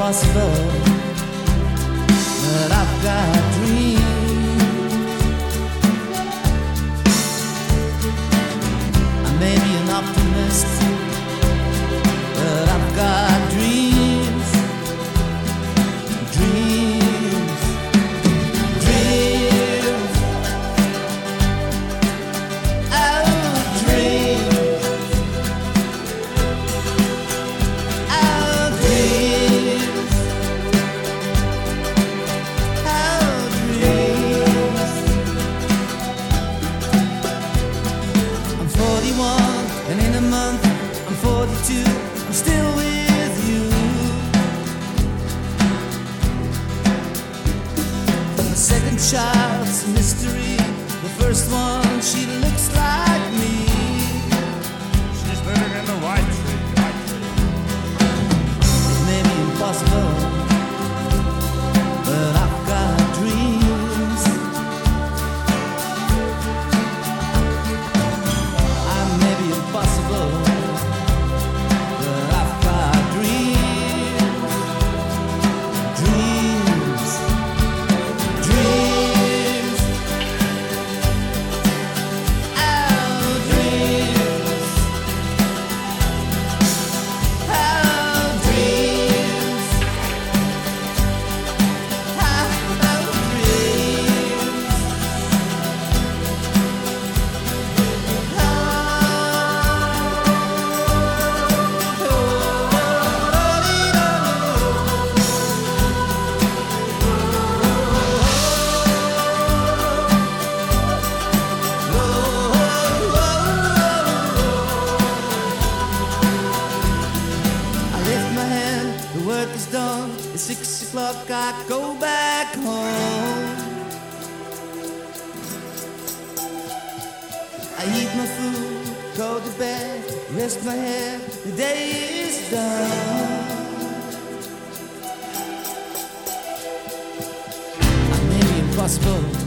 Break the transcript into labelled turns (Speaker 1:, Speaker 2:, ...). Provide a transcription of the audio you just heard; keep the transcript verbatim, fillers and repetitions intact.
Speaker 1: impossible, but I've got dreams. I may be an optimist, but I've got dreams, dreams, dreams, oh, dreams, oh, dreams, oh, dreams. I'm forty-one, and in a month I'm forty-two. I'm still with you. The second child's a mystery. The first one, she looks like me.
Speaker 2: She's living in the white tree, white tree.
Speaker 1: It may be impossible, but I've got dreams. I may be impossible, but I've got dreams, dreams, dreams, oh, dreams, oh, dreams, oh, I lift my hand, the work is done. It's six o'clock, I go back home. I eat my food, go to bed, rest my head, the day is done. I may be impossible,